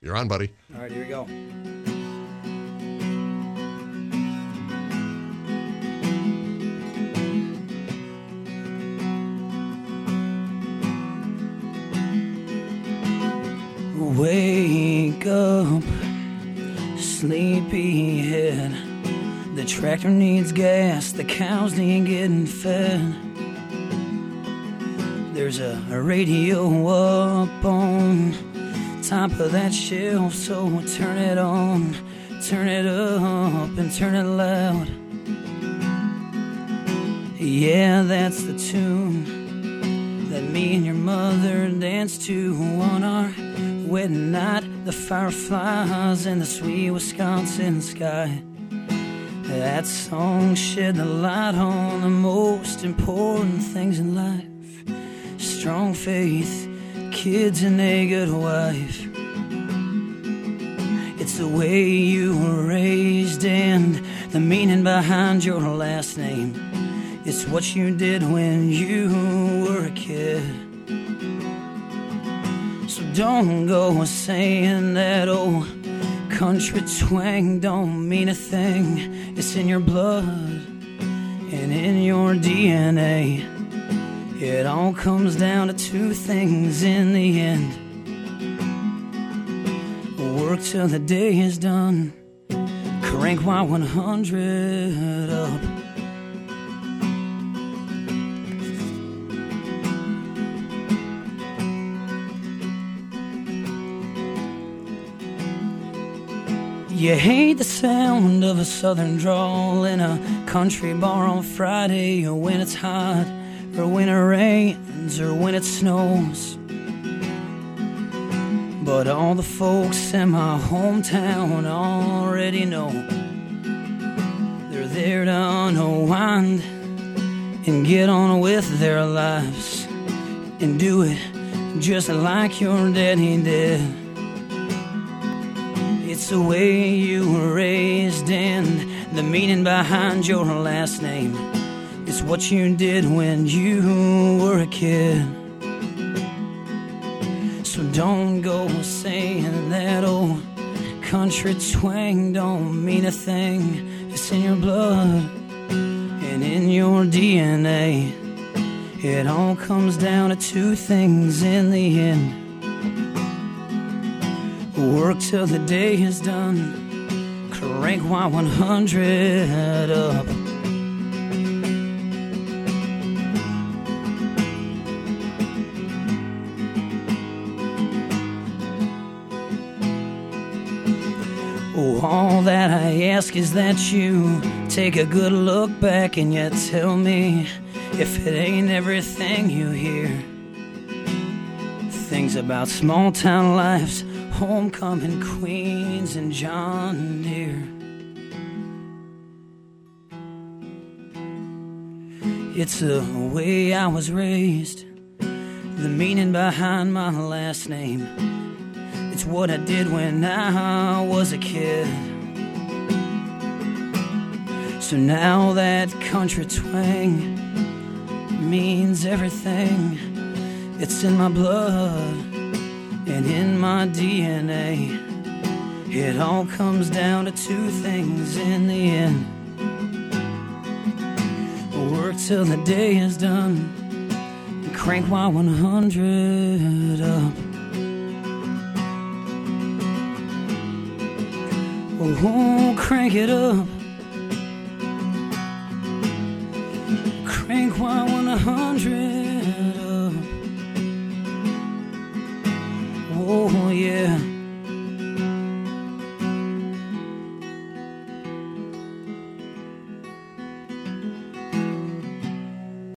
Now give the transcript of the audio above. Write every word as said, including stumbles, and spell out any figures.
You're on, buddy. All right, here we go. Wake up, sleepyhead. The tractor needs gas, the cows need getting fed. There's a, a radio up on top of that shelf, so turn it on, turn it up and turn it loud. Yeah, that's the tune that me and your mother danced to on our wedding night. The fireflies in the sweet Wisconsin sky. That song shed the light on the most important things in life. Strong faith, kids and a good wife. It's the way you were raised and the meaning behind your last name. It's what you did when you were a kid. So don't go saying that old country twang don't mean a thing. It's in your blood and in your D N A. It all comes down to two things in the end. Work till the day is done. Crank Y one hundred up. You hate the sound of a southern drawl in a country bar on Friday, or when it's hot, or when it rains, or when it snows. But all the folks in my hometown already know. They're there to unwind and get on with their lives and do it just like your daddy did. It's the way you were raised and the meaning behind your last name. It's what you did when you were a kid. So don't go saying that old country twang don't mean a thing. It's in your blood and in your D N A. It all comes down to two things in the end. Work till the day is done. Crank Y one hundred up. Oh, all that I ask is that you take a good look back and you tell me if it ain't everything you hear. Things about small town lives, homecoming queens and John Deere. It's the way I was raised, the meaning behind my last name. It's what I did when I was a kid. So now that country twang means everything. It's in my blood and in my D N A. It all comes down to two things in the end. Work till the day is done and crank Y one hundred up. Oh, crank it up. Crank Y one hundred.